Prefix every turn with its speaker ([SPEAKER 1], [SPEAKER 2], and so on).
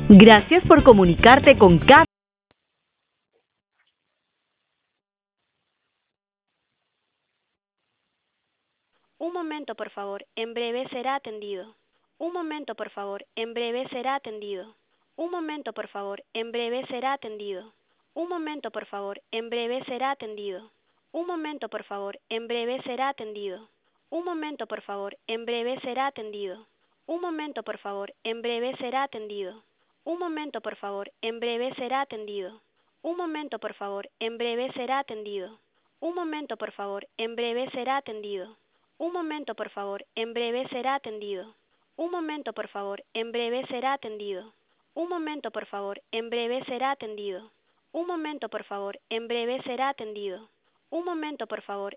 [SPEAKER 1] Gracias por comunicarte con Cap.
[SPEAKER 2] Un momento, por favor. En breve será atendido. Un momento, por favor. En breve será atendido. Un momento, por favor. En breve será atendido. Un momento, por favor. En breve será atendido. Un momento, por favor. En breve será atendido. Un momento, por favor. En breve será atendido. Un momento, por favor. En breve será atendido. Un momento, por favor. En breve será atendido. Un momento, por favor. En breve será atendido. Un momento, por favor. En breve será atendido. Un momento, por favor. En breve será atendido. Un momento, por favor. En breve será atendido. Un momento, por favor. En breve será atendido. Un momento, por favor. En breve será atendido. Un momento, por favor.